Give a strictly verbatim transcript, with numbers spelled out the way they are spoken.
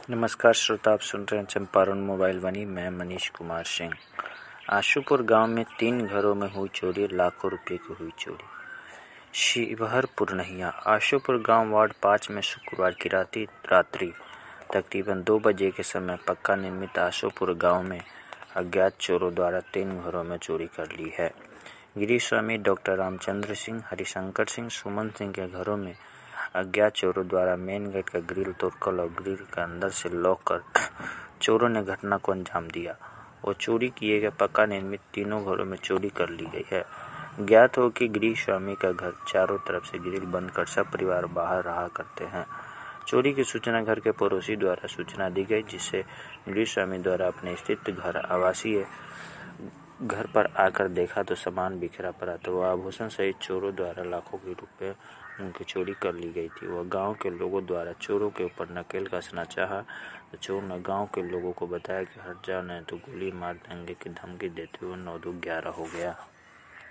नमस्कार श्रोता, आप सुन रहे हैं चंपारण मोबाइल वाणी। मैं मनीष कुमार सिंह। आशुपुर गांव में तीन घरों में हुई चोरी, लाखों रुपए की हुई चोरी। शिवहरपुर नहिया आशुपुर गांव वार्ड पाँच में शुक्रवार की रात्रि रात्रि तकरीबन दो बजे के समय पक्का निर्मित आशुपुर गांव में अज्ञात चोरों द्वारा तीन घरों में चोरी कर ली है। गिरी स्वामी, डॉक्टर रामचंद्र सिंह, हरिशंकर सिंह, सुमन सिंह के घरों में अज्ञात चोरों द्वारा मेन गेट का ग्रिल तोड़कर और ग्रिल के अंदर से लॉक कर चोरों ने घटना को अंजाम दिया और चोरी किए गए पक्का निर्मित तीनों घरों में चोरी कर ली गई है। ज्ञात हो कि गिरी स्वामी का घर चारों तरफ से ग्रिल बंद कर सब परिवार बाहर रहा करते हैं। चोरी की सूचना घर के पड़ोसी द्वारा सूचना दी गई, जिससे गिरी स्वामी द्वारा अपने स्थित घर आवासीय घर पर आकर देखा तो सामान बिखरा पड़ा तो वह आभूषण सहित चोरों द्वारा लाखों के रुपए उनकी चोरी कर ली गई थी। वह गांव के लोगों द्वारा चोरों के ऊपर नकेल कसना चाहा तो चोर ने गांव के लोगों को बताया कि हट जाओ नहीं तो गोली मार देंगे की धमकी देते हुए नौ दो ग्यारह हो गया।